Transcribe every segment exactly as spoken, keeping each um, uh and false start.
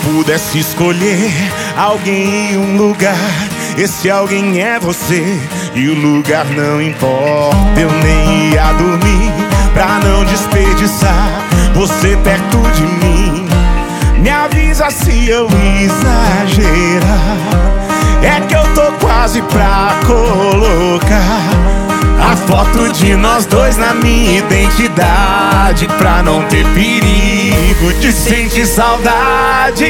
pudesse escolher alguém em um lugar, esse alguém é você, e o lugar não importa. Eu nem ia dormir pra não desperdiçar você perto de mim. Me avisa se eu exagerar, é que eu tô quase pra colocar a foto de nós dois na minha identidade, pra não ter perigo de sentir saudade.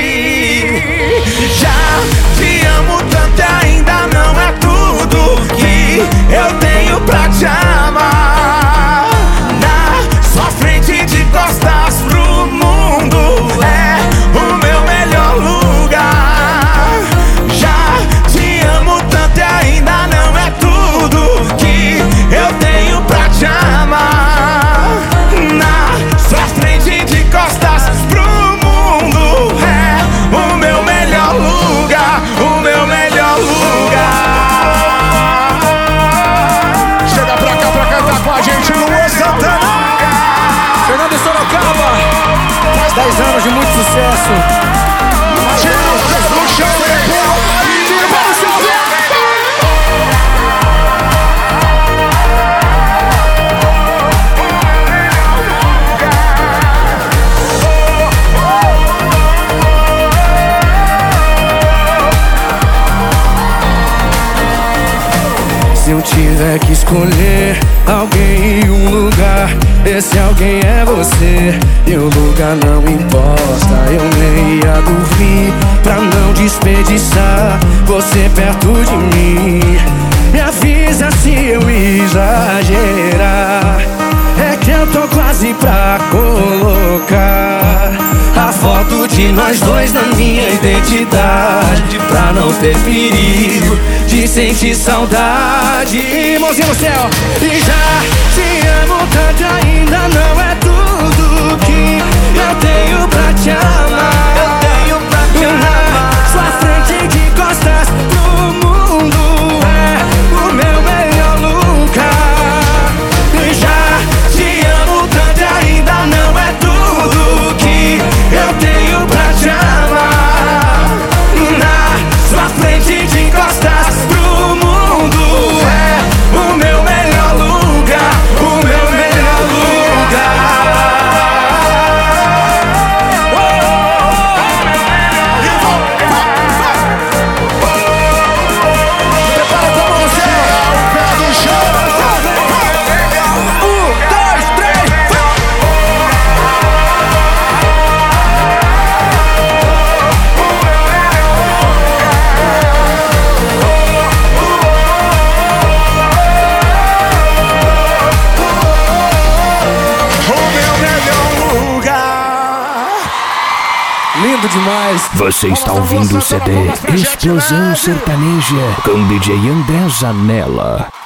Já te amo tanto e ainda não é tudo que eu tenho pra te amar. Na sua frente de costas pro mundo é o meu melhor lugar. Já te amo tanto e ainda não é tudo que eu tenho pra te amar. Na sua frente de costas pro mundo é o meu melhor lugar, o meu melhor lugar. Chega pra cá pra cantar com a gente no Santana. Fernando de Sorocaba, faz dez anos de muito sucesso. Tira o pé do chão, tira o pé do chão. Se eu tiver que escolher alguém em um lugar, esse alguém é você, e o lugar não importa. Eu nem ia dormir pra não desperdiçar você perto de mim. Me avisa se eu exagerar, é que eu tô quase pra colocar a foto de nós dois na minha identidade, pra não ter perigo de sentir saudade. Mãozinha no céu. E já te amo tanto, ainda não é tudo que eu tenho pra te amar. Eu tenho pra te amar. Sua frente de costas pro mundo é o meu melhor lugar. E já te amo tanto, ainda não é tudo que eu tenho pra te amar. Na sua frente de costas pro mundo é o meu melhor lugar, o meu melhor lugar. Prepara com a mão no céu, o pé do chão. Um, dois, três, lindo demais. Você está ouvindo o C D Explosão Sertaneja com D J André Zanella.